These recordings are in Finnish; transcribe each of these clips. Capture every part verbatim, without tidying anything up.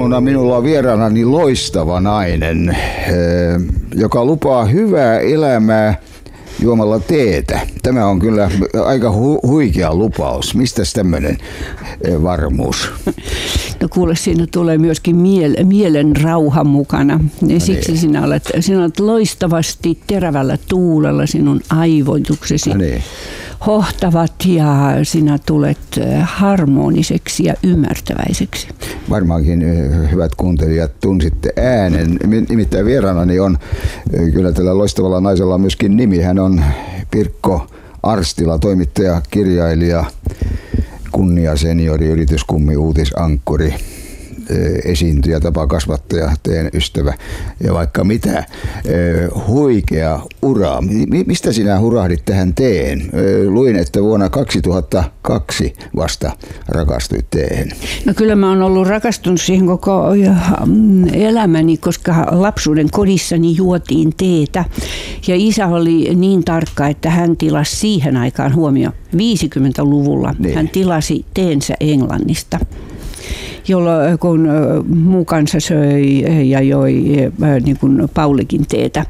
aamuna minulla on vieraanani loistava nainen, joka lupaa hyvää elämää juomalla teetä. Tämä on kyllä aika hu- huikea lupaus. Mistäs tämmöinen varmuus? No kuule, siinä tulee myöskin miel- mielen rauha mukana. Ja siksi niin. sinä, olet, sinä olet loistavasti terävällä tuulella, sinun aivoituksesi no niin. hohtavat ja sinä tulet harmoniseksi ja ymmärtäväiseksi. Varmaankin hyvät kuuntelijat tunsitte äänen. Nimittäin vieraanani on kyllä tällä loistavalla naisella myöskin nimi. Hän on Pirkko Arstila, toimittaja, kirjailija, kunniaseniori, yrityskummi, uutisankkuri, esiintyjä, tapakasvattaja, teen ystävä ja vaikka mitä. Huikea ura. Mistä sinä hurahdit tähän teen? Luin, että vuonna kaksituhattakaksi vasta rakastuit teehen. No kyllä mä oon ollut rakastunut siihen koko elämäni, koska lapsuuden kodissani juotiin teetä. Ja isä oli niin tarkka, että hän tilasi siihen aikaan, huomio, viisikymmentäluvulla, niin. hän tilasi teensä Englannista. Jolloin kun muu kansa söi ja joi niin kuin Paulikin teetä,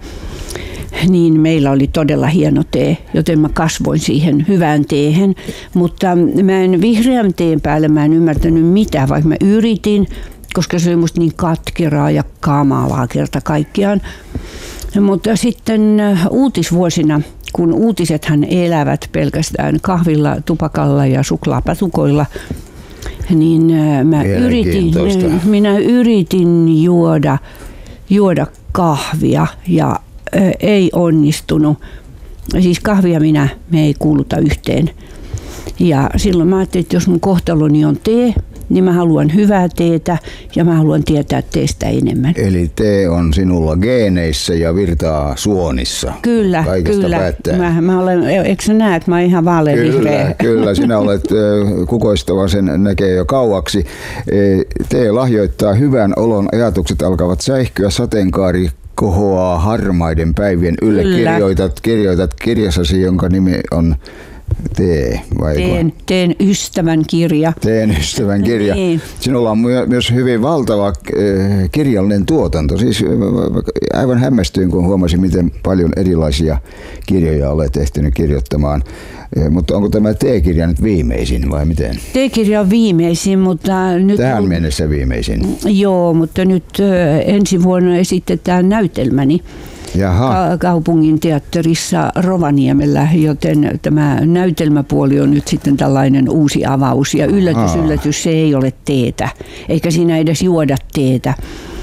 niin meillä oli todella hieno tee, joten mä kasvoin siihen hyvään teehen. Mutta mä en vihreän teen päälle mä en ymmärtänyt mitään, vaikka mä yritin, koska se oli musta niin katkeraa ja kamalaa kerta kaikkiaan. Mutta sitten uutisvuosina, kun uutisethan elävät pelkästään kahvilla, tupakalla ja suklaapatukoilla, niin mä yritin, minä yritin juoda, juoda kahvia ja ä, ei onnistunut. Siis kahvia minä, me ei kuuluta yhteen. Ja silloin mä ajattelin, että jos mun kohtaloni on tee, niin mä haluan hyvää teetä ja mä haluan tietää teestä enemmän. Eli tee on sinulla geeneissä ja virtaa suonissa. Kyllä, kaikesta kyllä. Päättäen. Mä, mä olen, eikö sä näe, että mä oon ihan vaaleanvihreä? Kyllä, kyllä, sinä olet kukoistava, sen näkee jo kauaksi. Tee lahjoittaa hyvän olon, ajatukset alkavat säihkyä, sateenkaari kohoaa harmaiden päivien ylle. Kirjoitat, kirjoitat kirjassasi, jonka nimi on Tee, vai teen, teen ystävän kirja. Teen ystävän kirja. Niin. Sinulla on myös hyvin valtava kirjallinen tuotanto. Siis aivan hämmästyin, kun huomasin, miten paljon erilaisia kirjoja olet ehtinyt kirjoittamaan. Mutta onko tämä Tee-kirja nyt viimeisin vai miten? Tee-kirja on viimeisin, mutta nyt... Tähän mennessä viimeisin? Joo, mutta nyt ensi vuonna esitetään näytelmäni. Jaha. Kaupungin teatterissa Rovaniemellä, joten tämä näytelmäpuoli on nyt sitten tällainen uusi avaus. Ja yllätys, Aa. yllätys, se ei ole teetä, eikä siinä edes juoda teetä.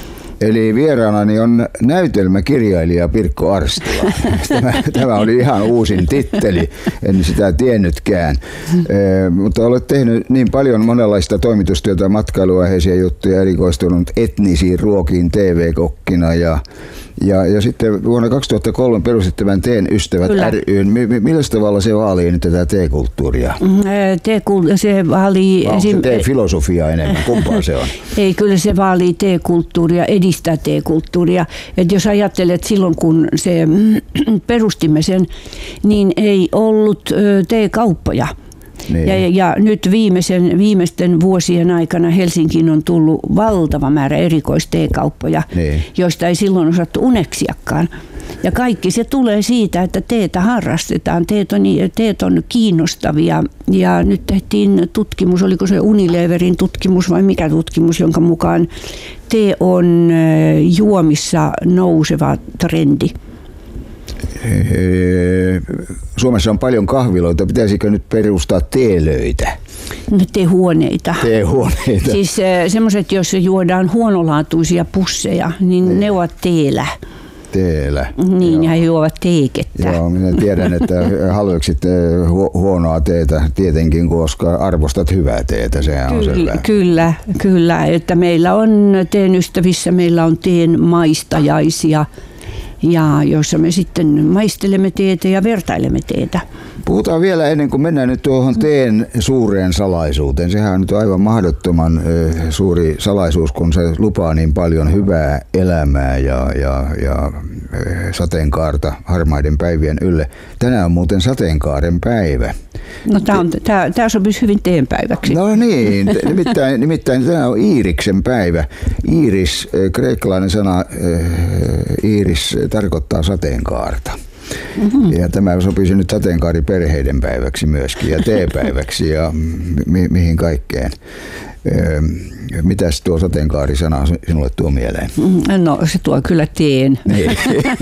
Eli vieraanani on näytelmäkirjailija Pirkko Arstila. Tämä, tämä oli ihan uusin titteli, en sitä tiennytkään. E, mutta olet tehnyt niin paljon monenlaista toimitustyötä, matkailuaiheisia juttuja, erikoistunut etnisiin ruokiin T V-kokkina ja Ja, ja sitten vuonna kaksituhattakolme perustit tämän Teen ystävät ry:n. Millä tavalla se vaalii nyt tätä teekulttuuria? Teekul- se vaalii... Vai esim... se teefilosofiaa enemmän? Kumpaa se on? Ei, kyllä se vaalii teekulttuuria, edistää teekulttuuria. Et jos ajattelet silloin, kun se perustimme sen, niin ei ollut teekauppoja. Niin. Ja, ja nyt viimeisen, viimeisten vuosien aikana Helsinkiin on tullut valtava määrä erikoisteekauppoja, niin. joista ei silloin osattu uneksiakaan. Ja kaikki se tulee siitä, että teetä harrastetaan, teet on, teet on kiinnostavia. Ja nyt tehtiin tutkimus, oliko se Unileverin tutkimus vai mikä tutkimus, jonka mukaan tee on juomissa nouseva trendi. Suomessa on paljon kahviloita. Pitäisikö nyt perustaa teelöitä? No, teehuoneita. Teehuoneita. Siis semmoiset, joissa juodaan huonolaatuisia pusseja, niin ne, ne ovat teelä. Teelä. Niin, ja he juovat teekettä. Joo, minä tiedän, että halveksit hu- huonoa teetä tietenkin, koska arvostat hyvää teetä, sehän on selvää. Kyllä, kyllä, että meillä on teen ystävissä, meillä on teen maistajaisia, ja joissa me sitten maistelemme teetä ja vertailemme teetä. Puhutaan vielä ennen kuin mennään nyt tuohon teen suureen salaisuuteen. Sehän on nyt aivan mahdottoman ö, suuri salaisuus, kun se lupaa niin paljon hyvää elämää ja, ja, ja ö, sateenkaarta harmaiden päivien ylle. Tänään on muuten sateenkaaren päivä. No tämä sopisi hyvin teen päiväksi. No niin, nimittäin, nimittäin tämä on Iiriksen päivä. Iiris, kreikkalainen sana Iiris tarkoittaa sateenkaarta. Mm-hmm. Ja tämä sopisi nyt sateenkaariperheiden päiväksi myöskin ja teepäiväksi ja mi- mihin kaikkeen. Öö, mitäs tuo sateenkaarisana sinulle tuo mieleen? No se tuo kyllä teen. Niin.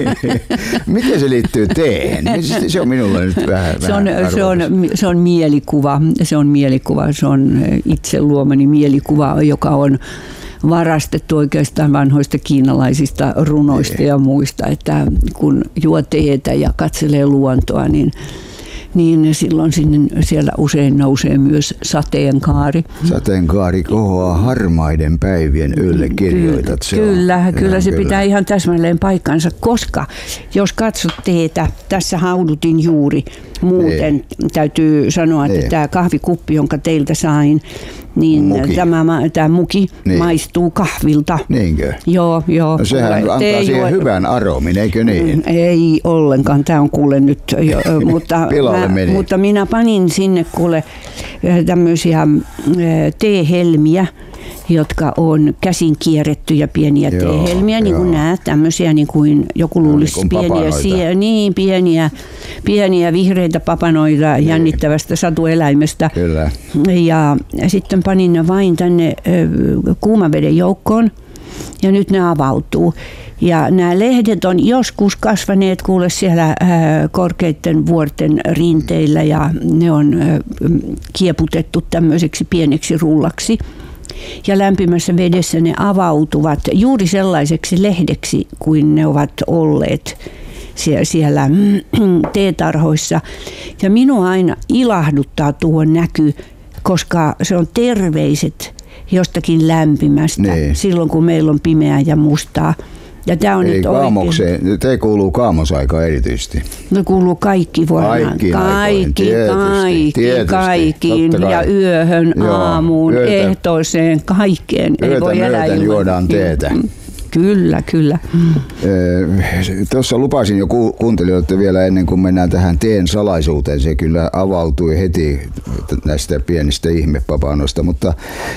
Miten se liittyy teen? Se on minulle nyt vähän, se on, vähän se, on, se on mielikuva. Se on mielikuva. Se on itse luomani mielikuva, joka on varastettu oikeastaan vanhoista kiinalaisista runoista ja muista, että kun juo teetä ja katselee luontoa, niin, niin silloin sinne, siellä usein nousee myös sateenkaari. Sateenkaari kohoaa harmaiden päivien ylle, kirjoitat. Se kyllä, on, kyllä se kyllä. pitää ihan täsmälleen paikkansa, koska jos katsot teetä, tässä haudutin juuri, muuten ei. Täytyy sanoa, että ei. Tämä kahvikuppi, jonka teiltä sain, niin muki. Tämä, tämä muki niin. Maistuu kahvilta. Niinkö? Joo, joo. No sehän antaa siihen juo... hyvän aromin, eikö niin? Ei ollenkaan, tämä on kuule nyt, jo, mutta, mä, mutta minä panin sinne kuule tämmöisiä teehelmiä, jotka on käsin kierrettyjä pieniä joo, teehelmiä, niin kuin näet, tämmöisiä niin kuin joku luulisi no, niin pieniä, sie, niin, pieniä, pieniä vihreitä papanoita niin. Jännittävästä satueläimestä. Kyllä. Ja sitten panin ne vain tänne kuuman veden joukkoon ja nyt ne avautuu. Ja nämä lehdet on joskus kasvaneet kuule siellä korkeiden vuorten rinteillä ja ne on kieputettu tämmöiseksi pieneksi rullaksi. Ja lämpimässä vedessä ne avautuvat juuri sellaiseksi lehdeksi kuin ne ovat olleet siellä teetarhoissa. Ja minua aina ilahduttaa tuo näky, koska se on terveiset jostakin lämpimästä niin. Silloin kun meillä on pimeää ja mustaa. Ja tää on Eli nyt kaamokseen, te kuuluu kaamosaikaan erityisesti. No kuuluu kaikki vuorona. Kaikkiin kaikki, tietysti, kaikki, tietysti, kaikkiin ja yöhön, joo, aamuun, yötä, ehtoiseen, kaikkeen. Yötä ei voi elää ilman. Juodaan teetä. Kyllä, kyllä. Tuossa lupasin jo ku- kuuntelijoille vielä ennen kuin mennään tähän teen salaisuuteen. Se kyllä avautui heti näistä pienistä ihmepapanoista, mutta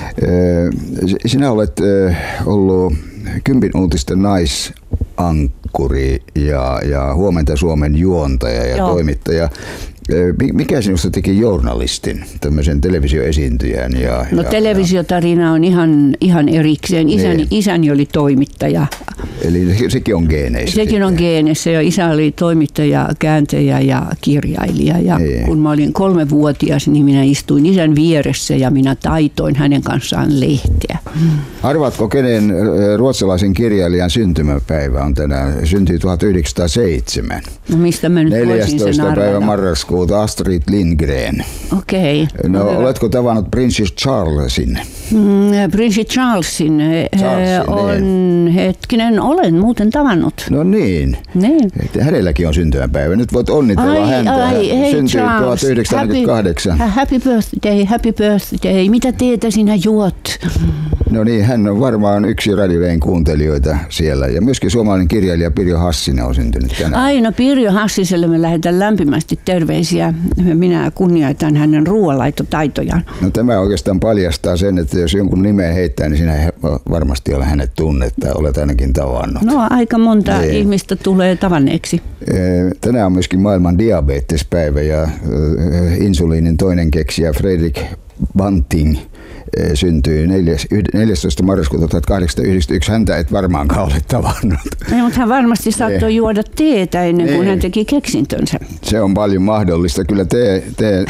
sinä olet ollut Kympin uutisten naisankkuri ja, ja Huomenta Suomen juontaja ja joo. toimittaja. Mikä sinusta teki journalistin, tämmöisen televisioesiintyjän? Ja, no ja, televisiotarina on ihan, ihan erikseen. Isäni, niin. isäni oli toimittaja. Eli sekin on geeneissä. Sekin sitten. on geeneissä ja isä oli toimittaja, kääntäjä ja kirjailija. Ja niin. kun mä olin kolmevuotias, niin minä istuin isän vieressä ja minä taitoin hänen kanssaan lehteä. Arvaatko, kenen ruotsalaisen kirjailijan syntymäpäivä on tänään? Syntyi tuhatyhdeksänsataaseitsemän. No mistä mä nyt voisin sen arvata? päivä marraskuuta. Astrid Lindgren. Okei. Okay. No, oletko tavannut Princess Charlesin? Mm, Princess Charlesin, Charlesin on, niin. hetkinen, olen muuten tavannut. No niin. niin. Hänelläkin on syntymäpäivä. Nyt voit onnitella ai, häntä. Ai, Hän hei syntyi Charles, tuhatyhdeksänsataaneljäkymmentäkahdeksan. Happy, happy birthday, happy birthday. Mitä teetä sinä juot? No niin, hän on varmaan yksi Radioleen kuuntelijoita siellä. Ja myöskin suomalainen kirjailija Pirjo Hassinen on syntynyt tänään. Aina Pirjo Hassiselle me lähetän lämpimästi terveisiä. Minä kunnioitan hänen ruoanlaitotaitojaan. No tämä oikeastaan paljastaa sen, että jos jonkun nimeä heittää, niin sinä varmasti ole hänet tunnetta. Olet ainakin tavannut. No aika monta niin. ihmistä tulee tavanneeksi. Tänään on myöskin maailman diabetespäivä ja insuliinin toinen keksijä Fredrik Banting syntyi neljästoista marraskuuta tuhatkahdeksansataayhdeksänkymmentäyksi. Häntä et varmaankaan ole tavannut. Ei, mutta hän varmasti saattoi juoda teetä ennen kuin Ei. hän teki keksintönsä. Se on paljon mahdollista. Kyllä tee, tee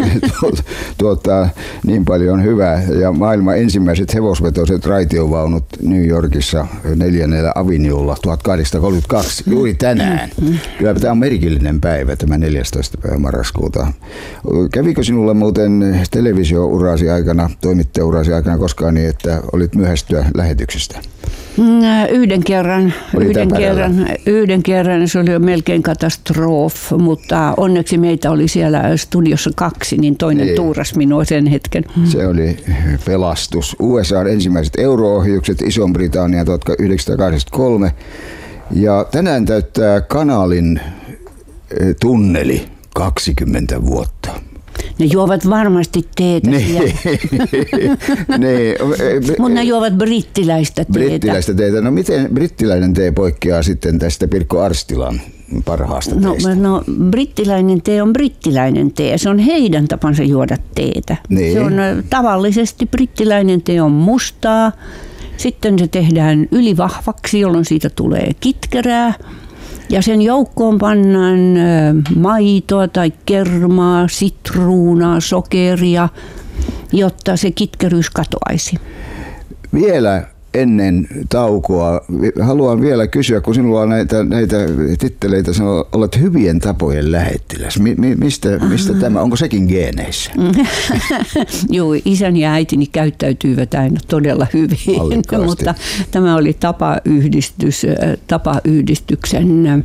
tuottaa niin paljon hyvää. Ja maailman ensimmäiset hevosvetoiset raitiovaunut New Yorkissa neljännellä Avenuella tuhatkahdeksansataakolmekymmentäkaksi. Juuri tänään. Kyllä tämä on merkillinen päivä, tämä neljästoista päivä marraskuuta. Kävikö sinulle muuten televisiourasi aikana, toimittajaurasi aikana koskaan niin, että olit myöhästyä lähetyksestä? Yhden kerran, yhden kerran, yhden kerran, se oli jo melkein katastrofi, mutta onneksi meitä oli siellä studiossa kaksi, niin toinen Ei. tuuras minua sen hetken. Se oli pelastus. U S A:n ensimmäiset euro-ohjukset, Iso-Britannia tuhatyhdeksänsataakahdeksankymmentäkolme ja tänään täyttää kanaalin tunneli kaksikymmentä vuotta. Ne juovat varmasti teetä. Niin. niin. Mutta ne juovat brittiläistä teetä. Brittiläistä teetä. No miten brittiläinen tee poikkeaa sitten tästä Pirkko Arstilan parhaasta no, teestä? No brittiläinen tee on brittiläinen tee. Se on heidän tapansa juoda teetä. Niin. Se on tavallisesti brittiläinen tee on mustaa. Sitten se tehdään ylivahvaksi, jolloin siitä tulee kitkerää. Ja sen joukkoon pannaan maitoa tai kermaa, sitruunaa, sokeria, jotta se kitkeryys katoaisi. Vielä ennen taukoa haluan vielä kysyä, kun sinulla on näitä, näitä titteleitä, sinä olet hyvien tapojen lähettiläs. Mi, mi, mistä, mistä tämä? Onko sekin geeneissä? Joo, isäni ja äitini käyttäytyivät aina todella hyvin, mutta tämä oli tapayhdistys, tapayhdistyksen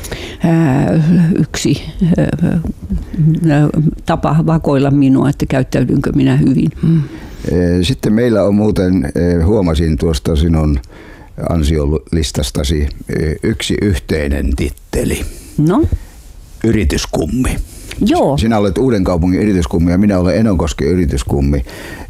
yksi tapa vakoilla minua, että käyttäydynkö minä hyvin. Sitten meillä on muuten, huomasin tuosta sinun ansiolistastasi, yksi yhteinen titteli. No? Yrityskummi. Joo. Sinä olet Uudenkaupungin yrityskummi ja minä olen Enonkosken yrityskummi.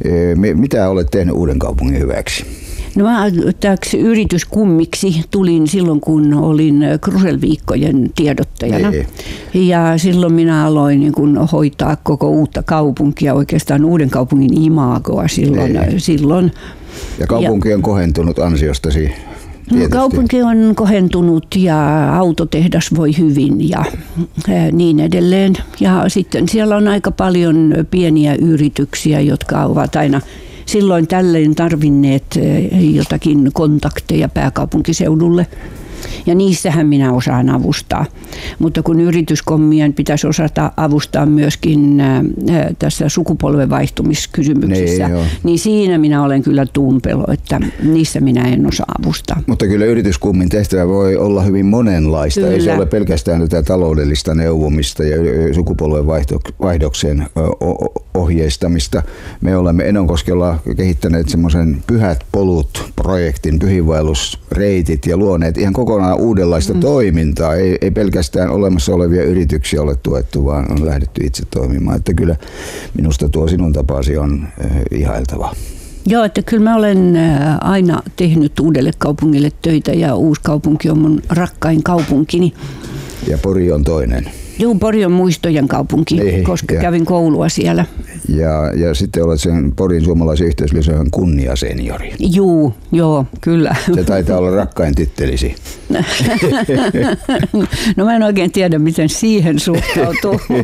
Mitä olet tehnyt Uudenkaupungin hyväksi? No mä täksi yrityskummiksi tulin silloin, kun olin Krusell-viikkojen tiedottajana. Ei. Ja silloin minä aloin niin kun hoitaa koko uutta kaupunkia, oikeastaan Uudenkaupungin imagoa silloin. silloin. Ja kaupunki on kohentunut ansiostasi. Tietysti. Kaupunki on kohentunut ja autotehdas voi hyvin ja niin edelleen. Ja sitten siellä on aika paljon pieniä yrityksiä, jotka ovat aina silloin tällöin tarvinneet jotakin kontakteja pääkaupunkiseudulle. Ja niissähän minä osaan avustaa. Mutta kun yrityskommien pitäisi osata avustaa myöskin tässä sukupolvenvaihtumiskysymyksissä, niin, niin siinä minä olen kyllä tumpelo, että niissä minä en osaa avustaa. Mutta kyllä yrityskummin tehtävä voi olla hyvin monenlaista. Kyllä. Ei se ole pelkästään tätä taloudellista neuvomista ja sukupolvenvaihdoksen ohjeistamista. Me olemme Enonkoskella kehittäneet semmoisen Pyhät polut-projektin, pyhiinvaellusreitit ja luoneet ihan kokonaan uudenlaista mm. toimintaa. Ei, ei pelkästään olemassa olevia yrityksiä ole tuettu, vaan on lähdetty itse toimimaan. Että kyllä minusta tuo sinun tapasi on ihailtava. Joo, että kyllä mä olen aina tehnyt uudelle kaupungille töitä ja Uusikaupunki on mun rakkain kaupunkini. Ja Pori on toinen. Joo, Pori on muistojen kaupunki, niin, koska ja, kävin koulua siellä. Ja, ja sitten olet sen Porin suomalaisen yhteisöllisyyden kunniaseniori. Juu, joo, kyllä. Se taitaa olla rakkain tittelisi. No mä en oikein tiedä, miten siihen suhtautuu.